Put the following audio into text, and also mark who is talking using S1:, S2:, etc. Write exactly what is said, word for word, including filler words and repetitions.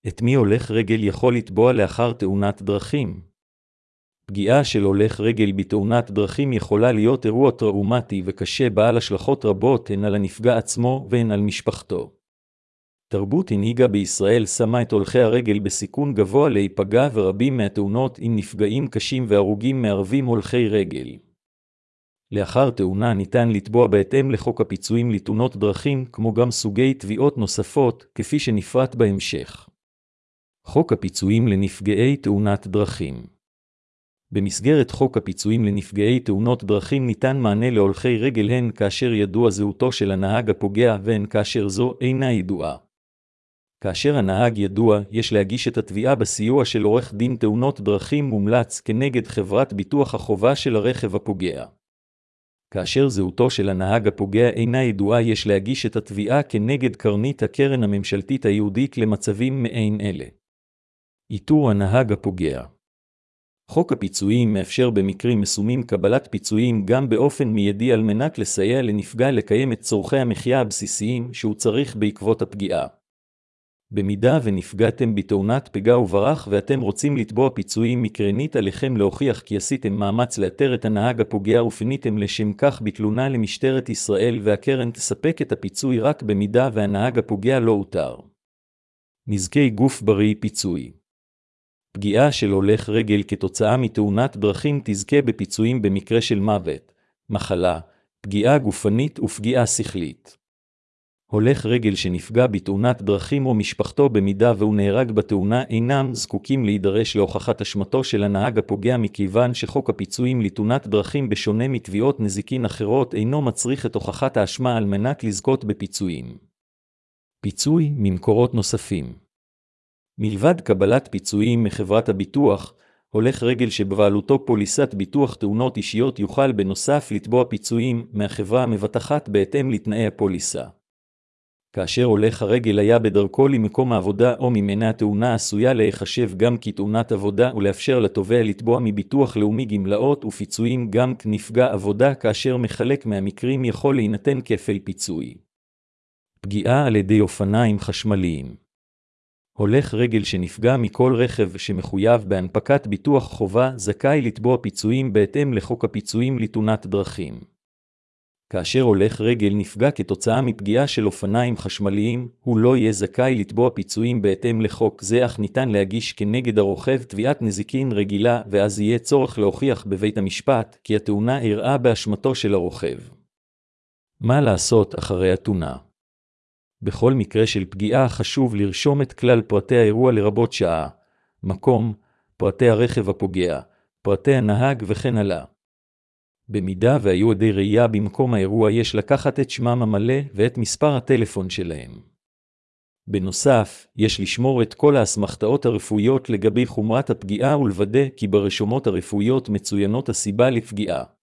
S1: את מי הולך רגל יכול לתבוע לאחר תאונת דרכים? פגיעה של הולך רגל בתאונת דרכים יכולה להיות אירוע טראומטי וקשה בעל השלכות רבות הן על הנפגע עצמו והן על משפחתו. תרבות הנהיגה בישראל שמה את הולכי הרגל בסיכון גבוה להיפגע, ורבים מהתאונות עם נפגעים קשים והרוגים מערבים הולכי רגל. לאחר תאונה ניתן לתבוע בהתאם לחוק הפיצויים לתאונות דרכים, כמו גם סוגי תביעות נוספות, כפי שנפרט בהמשך. חוק הפיצויים לנפגעי תאונת דרכים. במסגרת חוק הפיצויים לנפגעי תאונות דרכים ניתן מענה להולכי רגל הן כאשר ידוע זהותו של הנהג הפוגע והן כאשר זו אינה ידועה. כאשר הנהג ידוע, יש להגיש את התביעה בסיוע של עורך דין תאונות דרכים מומלץ כנגד חברת ביטוח החובה של הרכב הפוגע. כאשר זהותו של הנהג הפוגע אינה ידועה, יש להגיש את התביעה כנגד קרנית הקרן הממשלתית הייעודית למצבים מעין אלה. איתור הנהג הפוגע. חוק הפיצויים מאפשר במקרים מסוימים קבלת פיצויים גם באופן מיידי על מנת לסייע לנפגע לקיים את צורכי המחיה הבסיסיים שהוא צריך בעקבות הפגיעה. במידה ונפגעתם בתאונת פגע וברח ואתם רוצים לתבוע פיצויים מקרנית, עליכם להוכיח כי עשיתם מאמץ לאתר את הנהג הפוגע ופניתם לשם כך בתלונה למשטרת ישראל, והקרן תספק את הפיצוי רק במידה והנהג הפוגע לא אותר. נזקי גוף בריא פיצוי. פגיעה של הולך רגל כתוצאה מתאונת דרכים תזכה בפיצויים במקרה של מוות, מחלה, פגיעה גופנית ופגיעה שכלית. הולך רגל שנפגע בתאונת דרכים או משפחתו במידה והוא נהרג בתאונה אינם זקוקים להידרש להוכחת אשמתו של הנהג הפוגע, מכיוון שחוק הפיצויים לתאונת דרכים בשונה מתביעות נזיקין אחרות אינו מצריך את הוכחת האשמה על מנת לזכות בפיצויים. פיצוי ממקורות נוספים. מלבד קבלת פיצויים מחברת הביטוח, הולך רגל שבבעלותו פוליסת ביטוח תאונות אישיות יוכל בנוסף לתבוע פיצויים מהחברה המבטחת בהתאם לתנאי הפוליסה. כאשר הולך הרגל היה בדרכו למקום העבודה או ממנה התאונה עשויה להיחשב גם כתאונת עבודה ולאפשר לתובע לתבוע מביטוח לאומי גמלאות ופיצויים גם כנפגע עבודה, כאשר מחלק מהמקרים יכול להינתן כפל פיצוי. פגיעה על ידי אופניים חשמליים. הולך רגל שנפגע מכל רכב שמחויב בהנפקת ביטוח חובה זכאי לתבוע פיצויים בהתאם לחוק הפיצויים לתאונת דרכים. כאשר הולך רגל נפגע כתוצאה מפגיעה של אופניים חשמליים, הוא לא יהיה זכאי לתבוע פיצויים בהתאם לחוק זה, אך ניתן להגיש כנגד הרוכב תביעת נזיקין רגילה, ואז יהיה צורך להוכיח בבית המשפט כי התאונה אירעה באשמתו של הרוכב. מה לעשות אחרי התאונה? בכל מקרה של פגיעה חשוב לרשום את כלל פרטי האירוע לרבות שעה, מקום, פרטי הרכב הפוגע, פרטי הנהג וכן הלאה. במידה והיו עדי ראייה במקום האירוע יש לקחת את שמם המלא ואת מספר הטלפון שלהם. בנוסף, יש לשמור את כל האסמכתאות הרפואיות לגבי חומרת הפגיעה ולוודא כי ברשומות הרפואיות מצוינות הסיבה לפגיעה.